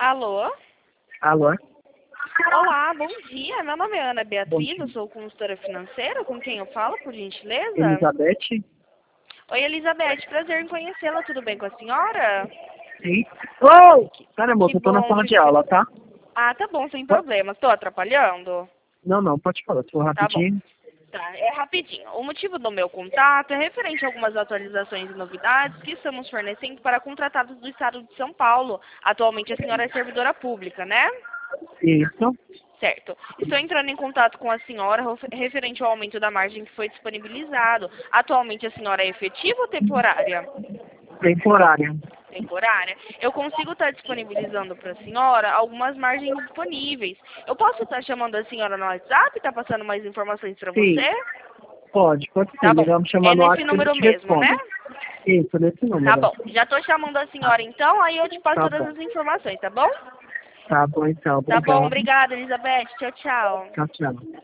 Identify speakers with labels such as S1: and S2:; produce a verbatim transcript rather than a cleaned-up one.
S1: Alô?
S2: Alô?
S1: Olá, bom dia. Meu nome é Ana
S2: Bom
S1: Beatriz,
S2: dia.
S1: eu sou consultora financeira. Com quem eu falo, por gentileza?
S2: Elizabeth?
S1: Oi, Elizabeth. Prazer em conhecê-la. Tudo bem com a senhora?
S2: Sim. Oh! Pera,
S1: Que
S2: moça, eu tô na
S1: bom,
S2: sala de
S1: fico
S2: aula,
S1: feliz.
S2: tá?
S1: Ah, tá bom, sem
S2: Po-
S1: problema. Estou atrapalhando?
S2: Não, não, pode falar, se for
S1: Tá bom.
S2: rapidinho.
S1: Tá, é rapidinho. O motivo do meu contato é referente a algumas atualizações e novidades que estamos fornecendo para contratados do Estado de São Paulo. Atualmente a senhora é servidora pública, né?
S2: Isso.
S1: Certo. Estou entrando em contato com a senhora referente ao aumento da margem que foi disponibilizado. Atualmente a senhora é efetiva ou temporária?
S2: Temporária.
S1: Temporária. Eu consigo estar disponibilizando para a senhora algumas margens disponíveis. Eu posso estar chamando a senhora no WhatsApp e estar passando mais informações para
S2: Sim.
S1: você?
S2: Pode, pode sim.
S1: Tá bom.
S2: Melhor me chamar
S1: É
S2: no
S1: nesse
S2: WhatsApp que eu
S1: número
S2: te
S1: mesmo, né?
S2: respondo. Isso, nesse
S1: Tá
S2: número.
S1: bom. Já estou chamando a senhora então, aí eu te passo
S2: Tá
S1: todas
S2: bom.
S1: as informações, tá bom?
S2: Tá bom, então.
S1: Tá bom,
S2: Obrigado.
S1: obrigada, Elizabeth. Tchau, tchau.
S2: Tchau, tchau.